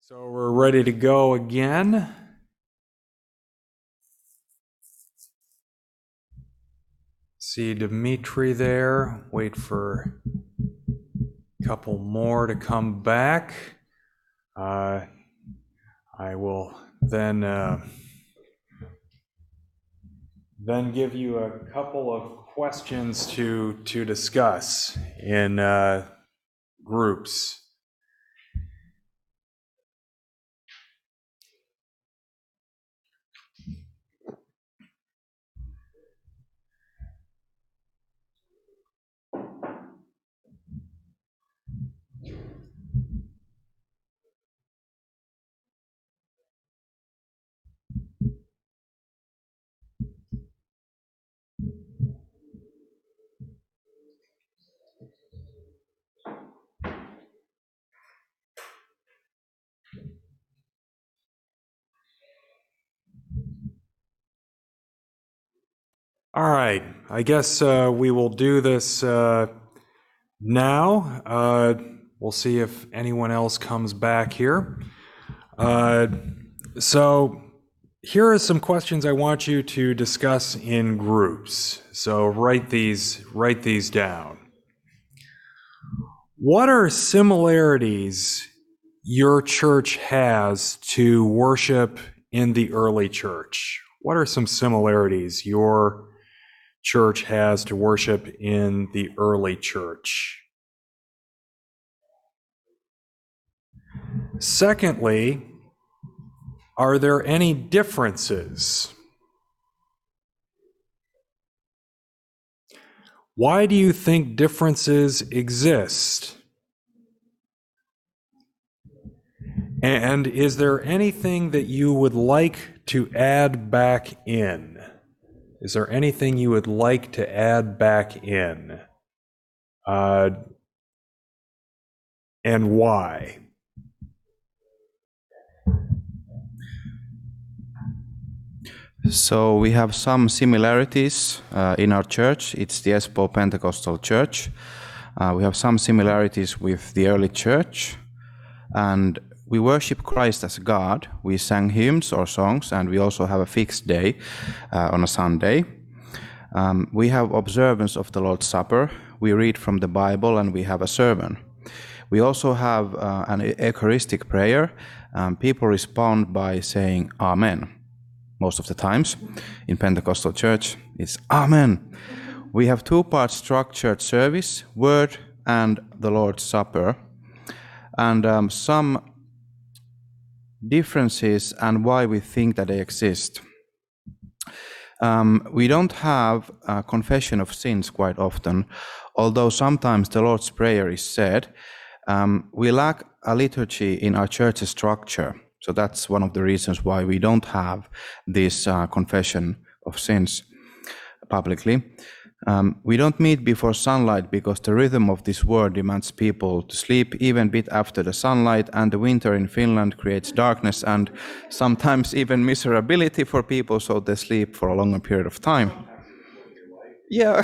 So we're ready to go again. See Dimitri there. Wait for a couple more to come back. I will then give you a couple of questions to discuss in groups. All right, I guess we will do this now. We'll see if anyone else comes back here. So here are some questions I want you to discuss in groups. So write these down. What are similarities your church has to worship in the early church? What are some similarities your church has to worship in the early church? Secondly, are there any differences? Why do you think differences exist? And is there anything that you would like to add back in? Is there anything you would like to add back in? And why? So we have some similarities in our church. It's the Espoo Pentecostal Church. We have some similarities with the early church, and we worship Christ as God. We sang hymns or songs, and we also have a fixed day on a Sunday. We have observance of the Lord's Supper. We read from the Bible, and we have a sermon. We also have an Eucharistic prayer. People respond by saying Amen. Most of the times in Pentecostal church, it's Amen. We have two-part structured service, word and the Lord's Supper, and some differences and why we think that they exist. We don't have a confession of sins quite often, although sometimes the Lord's Prayer is said. We lack a liturgy in our church's structure. So that's one of the reasons why we don't have this confession of sins publicly. We don't meet before sunlight because the rhythm of this world demands people to sleep even a bit after the sunlight, and the winter in Finland creates darkness and sometimes even miserability for people, so they sleep for a longer period of time. Yeah.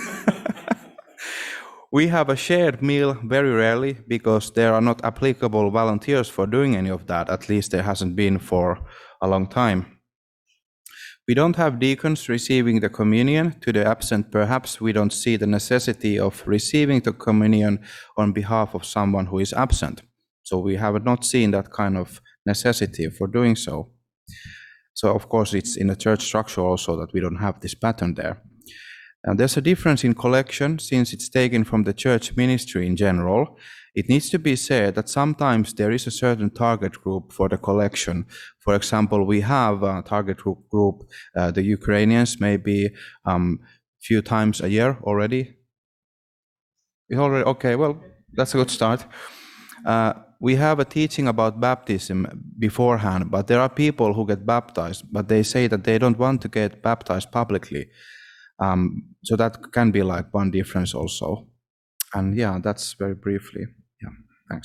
We have a shared meal very rarely because there are not applicable volunteers for doing any of that. At least there hasn't been for a long time. We don't have deacons receiving the communion to the absent. Perhaps we don't see the necessity of receiving the communion on behalf of someone who is absent. So we have not seen that kind of necessity for doing so. So of course it's in the church structure also that we don't have this pattern there. And there's a difference in collection since it's taken from the church ministry in general. It needs to be said that sometimes there is a certain target group for the collection. For example, we have a target group, the Ukrainians, maybe few times a year already. Okay, well, that's a good start. We have a teaching about baptism beforehand, but there are people who get baptized, but they say that they don't want to get baptized publicly. So that can be like one difference also. And yeah, that's very briefly. Yeah, thanks.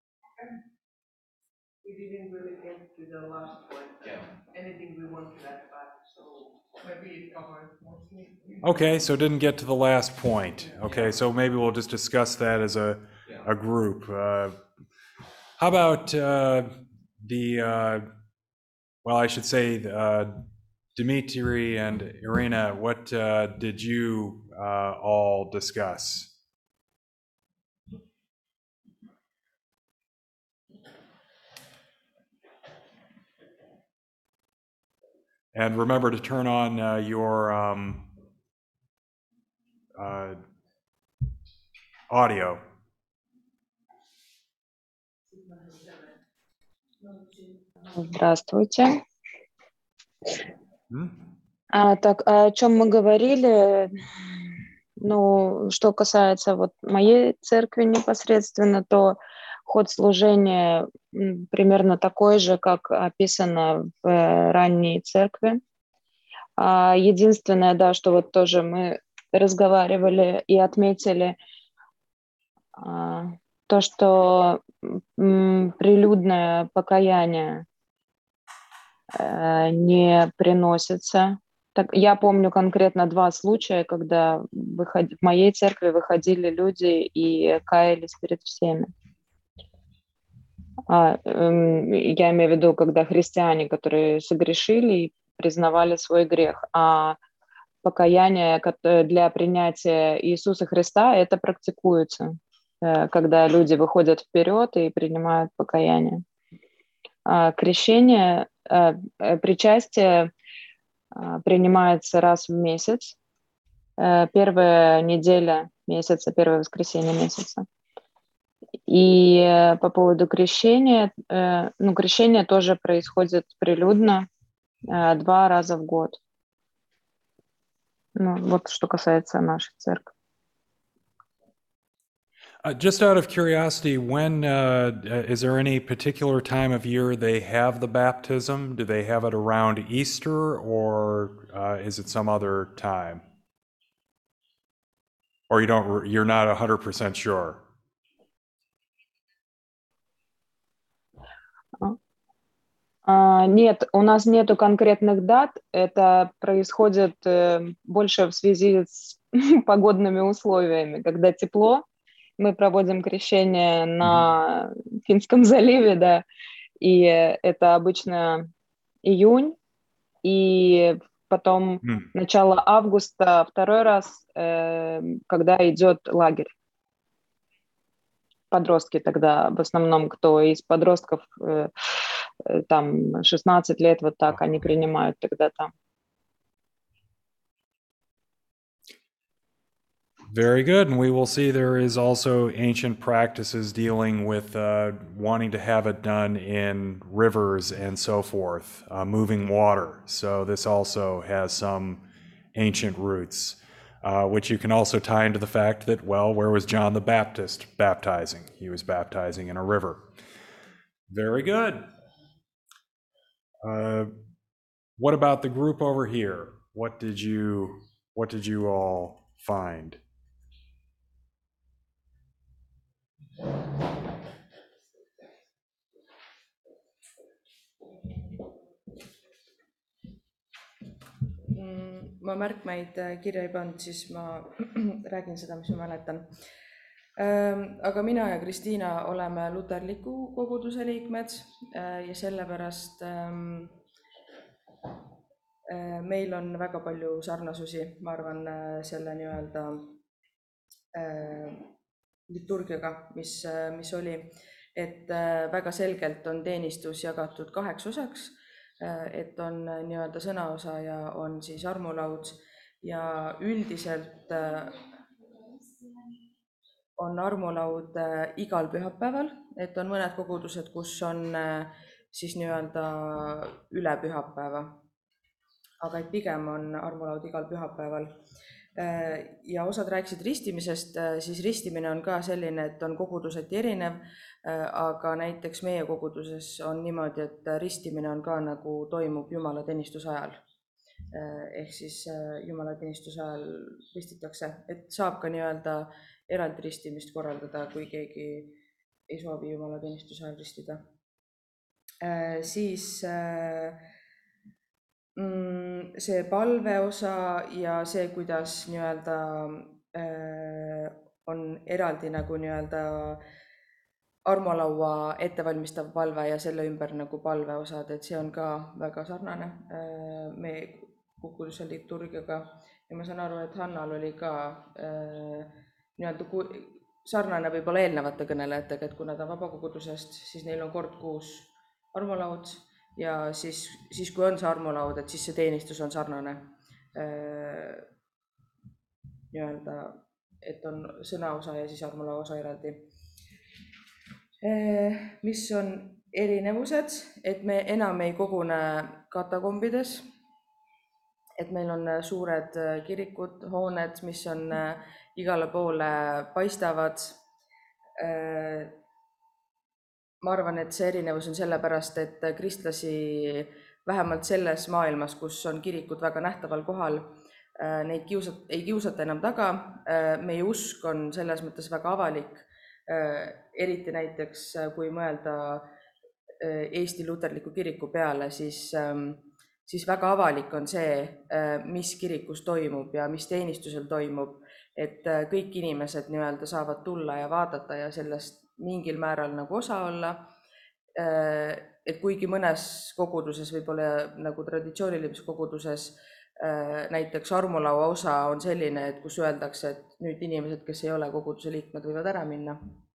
We didn't really get to the last point. Anything we want to add back, so maybe it covered mostly. Okay, so didn't get to the last point. Okay, so maybe we'll just discuss that as a group. How about Well, I should say, Dmitry and Irina, what did you all discuss? And remember to turn on your audio. Здравствуйте. Hmm? Так, о чем мы говорили? Ну, что касается вот моей церкви непосредственно, то ход служения примерно такой же, как описано в ранней церкви. Единственное, да, что вот тоже мы разговаривали и отметили, то, что прилюдное покаяние не приносится. Так, я помню конкретно 2 случая, когда в моей церкви выходили люди и каялись перед всеми. Я имею в виду, когда христиане, которые согрешили и признавали свой грех, а покаяние для принятия Иисуса Христа, это практикуется, когда люди выходят вперед и принимают покаяние. Крещение, причастие принимается раз в месяц, первая неделя месяца, первое воскресенье месяца. И по поводу крещения, крещение тоже происходит прилюдно 2 раза в год. Вот что касается нашей церкви. Just out of curiosity, when is there any particular time of year they have the baptism? Do they have it around Easter, or is it some other time? Or you're not 100% sure? Нет, у нас нету конкретных дат. Это происходит больше в связи с погодными условиями. Когда тепло, мы проводим крещение на Финском заливе, да, и это обычно июнь, и потом начало августа второй раз, когда идет лагерь. Подростки тогда, в основном, кто из подростков, там 16 лет, вот так, они принимают тогда там. Very good. And we will see there is also ancient practices dealing with wanting to have it done in rivers and so forth, moving water. So this also has some ancient roots, which you can also tie into the fact that, well, where was John the Baptist baptizing? He was baptizing in a river. Very good. What about the group over here? What did you all find? Ma märkmeid kirja ei pannud, siis ma räägin seda, mis ma mäletan. Aga mina ja Kristiina oleme luterliku koguduse liikmed ja sellepärast meil on väga palju sarnasusi, ma arvan, selle nii-öelda liturgiaga, mis oli, et väga selgelt on teenistus jagatud 2 osaks, et on nii-öelda sõnaosa ja on siis armulaud ja üldiselt on armulaud igal pühapäeval, et on mõned kogudused, kus on siis nii-öelda üle pühapäeva, aga et pigem on armulaud igal pühapäeval. Ja osad rääkisid ristimisest, siis ristimine on ka selline, et on koguduseti erinev, aga näiteks meie koguduses on niimoodi, et ristimine on ka nagu toimub jumalateenistuse ajal. Ehk siis jumalateenistuse ajal ristitakse, et saab ka nii-öelda eraldi ristimist korraldada, kui keegi ei soovi jumalateenistuse ajal ristida. Siis see palve osa ja see, kuidas nii-öelda on eraldi nagu nii-öelda armolaua ettevalmistav palve ja selle ümber nagu palveosad, et see on ka väga sarnane meie koguduse liturgiaga ja ma saan aru, et Hannal oli ka nii-öelda sarnane võib-olla eelnevate kõnelejatega, et kui nad on vabakogudusest, siis neil on kord kuus armolaud ja siis kui on see armolaud, et siis see teenistus on sarnane nii-öelda, et on sõnaosa ja siis armolaua osa eraldi. Mis on erinevused, et me enam ei kogune katakombides, et meil on suured kirikud, hooned, mis on igale poole paistavad. Ma arvan, et see erinevus on sellepärast, et kristlasi vähemalt selles maailmas, kus on kirikud väga nähtaval kohal, neid ei kiusata enam taga. Meie usk on selles mõttes väga avalik, eriti näiteks kui mõelda Eesti luterliku kiriku peale, siis väga avalik on see, mis kirikus toimub ja mis teenistusel toimub, et kõik inimesed nii-öelda saavad tulla ja vaadata ja sellest mingil määral nagu osa olla. Et kuigi mõnes koguduses, võib-olla nagu traditsioonilises koguduses, näiteks armulaua osa on selline, et kus öeldakse, et nüüd inimesed, kes ei ole koguduse liikmed, võivad ära minna.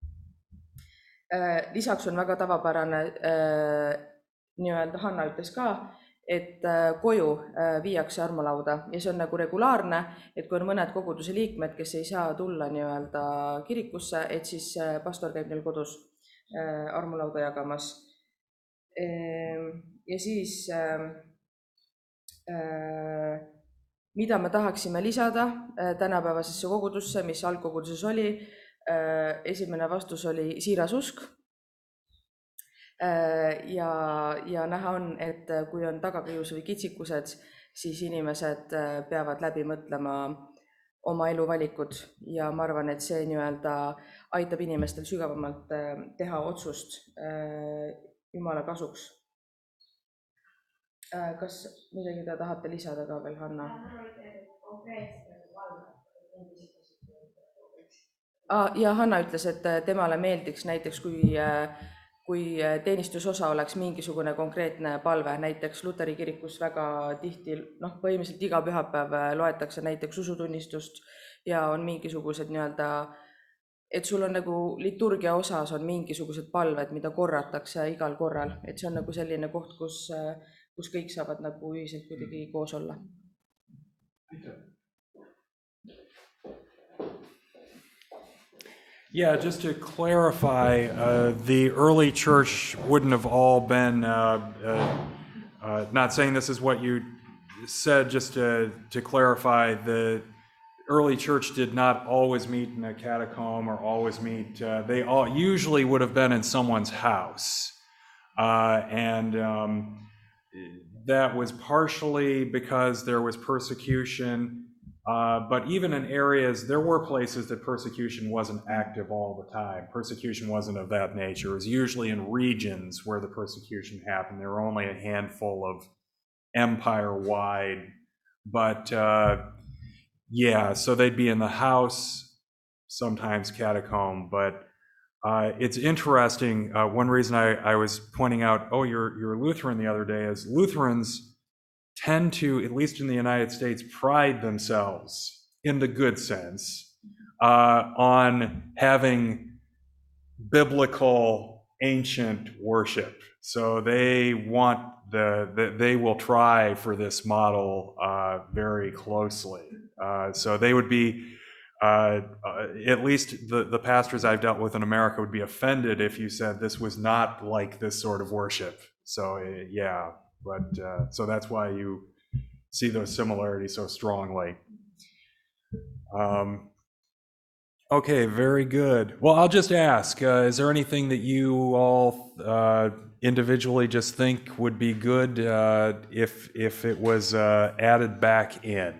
Lisaks on väga tavapärane, nii-öelda Hanna ütles ka, et koju viiakse armulauda ja see on nagu regulaarne, et kui on mõned koguduse liikmed, kes ei saa tulla nii-öelda kirikusse, et siis pastor käib neil kodus armulauda jagamas. Ja siis mida me tahaksime lisada tänapäevasesse kogudusse, mis algkoguduses oli, esimene vastus oli siiras usk. Ja näha on, et kui on tagakius või kitsikused, siis inimesed peavad läbi mõtlema oma eluvalikud ja ma arvan, et see nii-öelda aitab inimestel sügavamalt teha otsust Jumala kasuks. Kas midagi te tahate lisada ka veel, Hanna? Ja Hanna ütles, et temale meeldiks näiteks, kui teenistusosa oleks mingisugune konkreetne palve, näiteks Luteri kirikus väga tihti, põhimõtteliselt iga pühapäev loetakse näiteks usutunnistust ja on mingisugused nii-öelda, et sul on nagu liturgia osas on mingisugused palved, mida korratakse igal korral, et see on nagu selline koht, kus kõik saavad nagu ühiselt kuidagi koos olla. Yeah, just to clarify, the early church wouldn't have all been, not saying this is what you said, just to clarify, the early church did not always meet in a catacomb or always meet, they all usually would have been in someone's house. And that was partially because there was persecution, but even in areas, there were places that persecution wasn't active all the time. Persecution wasn't of that nature. It was usually in regions where the persecution happened. There were only a handful of empire-wide, but yeah, so they'd be in the house, sometimes catacomb, but it's interesting. One reason I was pointing out, oh, you're Lutheran the other day, is Lutherans tend to, at least in the United States, pride themselves, in the good sense, on having biblical ancient worship. So they want they will try for this model very closely. So they would be, at least the pastors I've dealt with in America would be offended if you said this was not like this sort of worship. So yeah, but so that's why you see those similarities so strongly. Okay, very good. Well, I'll just ask, is there anything that you all individually just think would be good if it was added back in?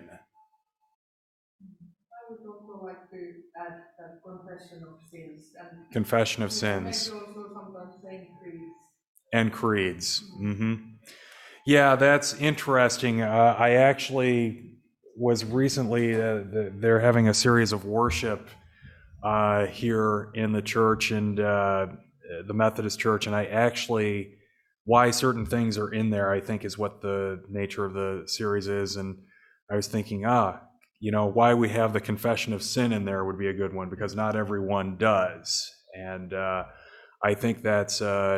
I would also like to add that confession of sins. Confession of sins. Maybe also sometimes saying creeds. And creeds. Mm-hmm. Yeah, that's interesting. I actually was recently, they're having a series of worship here in the church, and the Methodist Church, and why certain things are in there, I think, is what the nature of the series is. And I was thinking, why we have the confession of sin in there would be a good one, because not everyone does. And I think that's,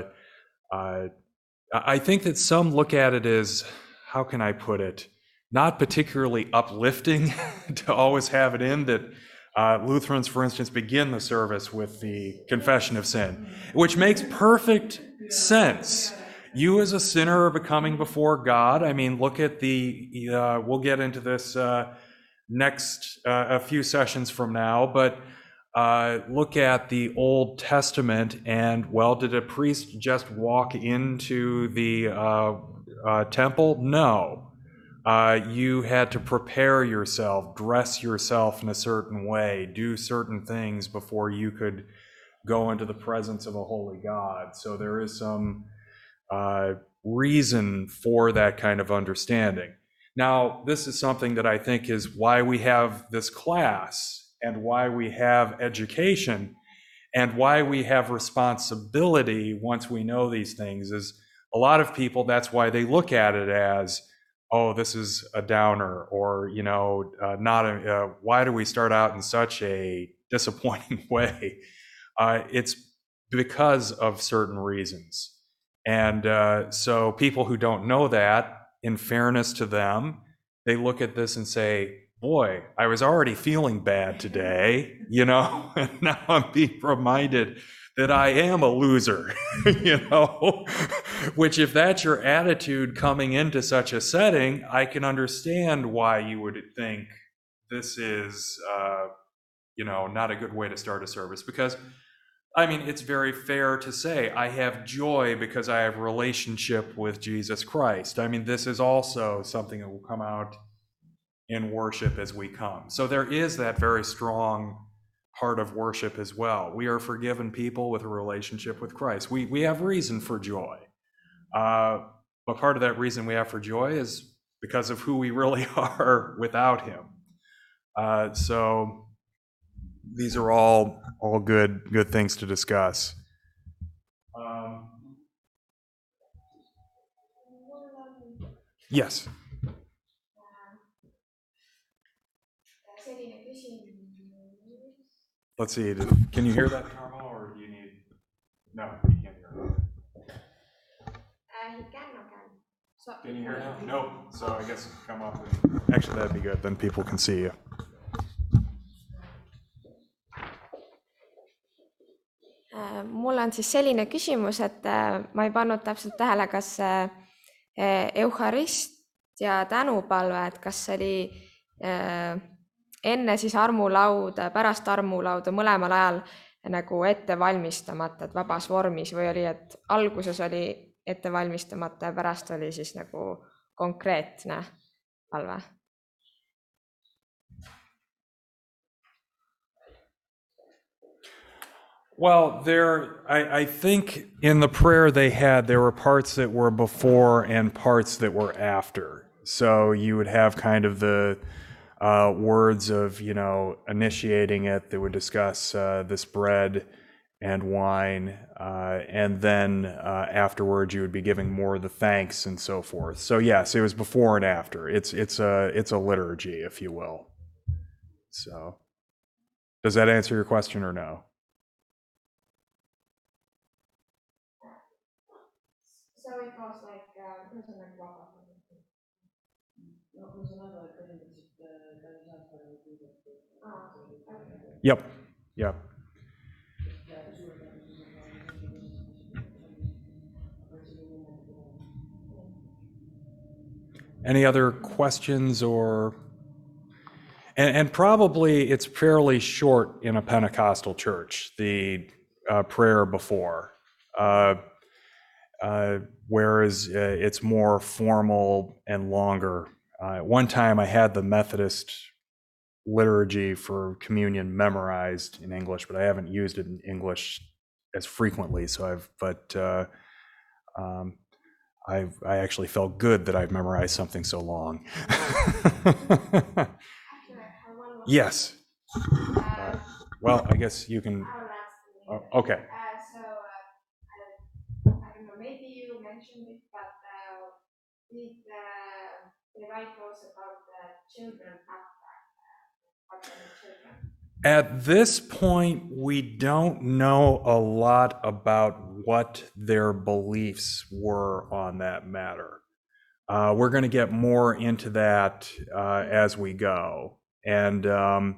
I think that some look at it as, how can I put it, not particularly uplifting to always have it in, that Lutherans, for instance, begin the service with the confession of sin, which makes perfect sense. You as a sinner are becoming before God. I mean, look at we'll get into this next a few sessions from now, but look at the Old Testament, and, well, did a priest just walk into the temple? No. You had to prepare yourself, dress yourself in a certain way, do certain things before you could go into the presence of a holy God. So there is some reason for that kind of understanding. Now, this is something that I think is why we have this class, and why we have education, and why we have responsibility once we know these things. Is a lot of people, that's why they look at it as, oh, this is a downer, or, why do we start out in such a disappointing way? It's because of certain reasons. And so people who don't know that, in fairness to them, they look at this and say, boy, I was already feeling bad today, and now I'm being reminded that I am a loser, which, if that's your attitude coming into such a setting, I can understand why you would think this is, not a good way to start a service. Because, I mean, it's very fair to say, I have joy because I have a relationship with Jesus Christ. I mean, this is also something that will come out in worship as we come. So there is that very strong part of worship as well. We are forgiven people with a relationship with Christ. We have reason for joy. But part of that reason we have for joy is because of who we really are without him. So these are all good things to discuss. Yes. Let's see. Can you hear that, Carmel, or do you need? No, you can't hear it. Can you hear it now? No. So I guess come up. Actually, that'd be good. Then people can see you. Mul on siis selline küsimus, et ma ei pannud täpselt tähele, kas Euharist ja tänupalve, et kas see oli enne siis armulauda, pärast armulauda, mõlemal ajal nagu ette valmistamata, et vabas vormis, või oli, et alguses oli ette valmistamata ja pärast oli siis nagu konkreetne palve? Well, I think in the prayer there were parts that were before and parts that were after. So you would have kind of the words of, initiating it that would discuss this bread and wine, and then afterwards you would be giving more of the thanks and so forth. So yes, it was before and after. It's a liturgy, if you will. So, does that answer your question or no? So it was like Yep. Any other questions or? And probably it's fairly short in a Pentecostal church, the prayer before, whereas it's more formal and longer. One time I had the Methodist liturgy for communion memorized in English, but I haven't used it in English as frequently. So I actually felt good that I've memorized something so long. Yes. Well, I guess you can. Okay. mentioned it, but did they write also about the children after the children? At this point, we don't know a lot about what their beliefs were on that matter. We're going to get more into that as we go. And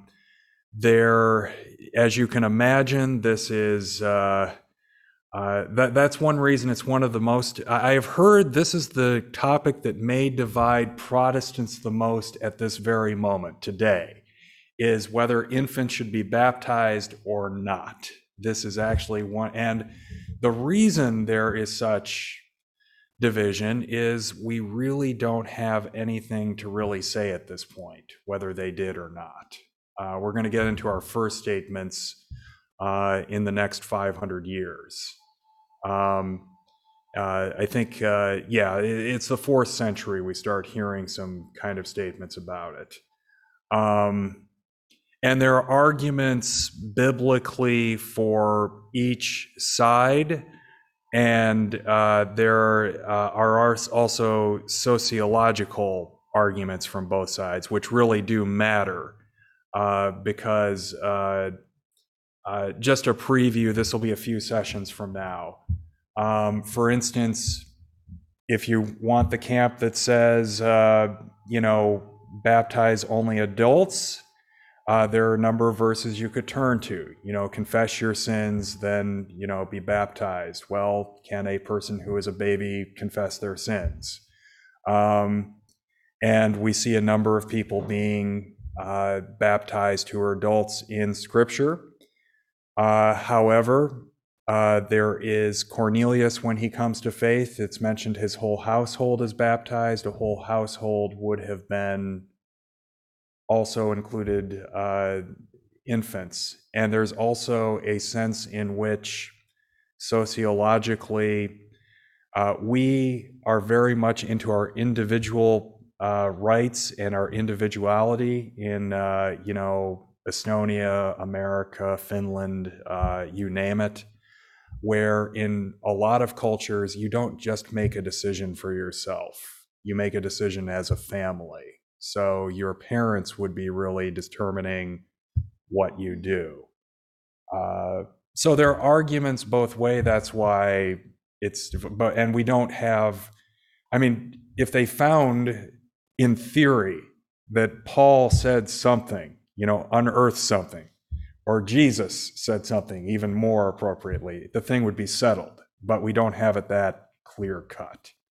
as you can imagine, this is that's one reason it's one of the most. I have heard this is the topic that may divide Protestants the most at this very moment today, is whether infants should be baptized or not. This is actually one, and the reason there is such division is we really don't have anything to really say at this point, whether they did or not. We're going to get into our first statements in the next 500 years. I think, it's the 4th century we start hearing some kind of statements about it. And there are arguments biblically for each side, and there are also sociological arguments from both sides, which really do matter, because just a preview, this will be a few sessions from now. For instance, if you want the camp that says, baptize only adults, there are a number of verses you could turn to. Confess your sins, then, be baptized. Well, can a person who is a baby confess their sins? And we see a number of people being baptized who are adults in Scripture. However, there is Cornelius when he comes to faith. It's mentioned his whole household is baptized. A whole household would have been also included infants. And there's also a sense in which sociologically we are very much into our individual rights and our individuality in, Estonia, America, Finland, you name it, where in a lot of cultures, you don't just make a decision for yourself. You make a decision as a family. So your parents would be really determining what you do. So there are arguments both ways. That's why and we don't have, if they found in theory that Paul said something, unearthed something, or Jesus said something even more appropriately, the thing would be settled. But we don't have it that clear cut.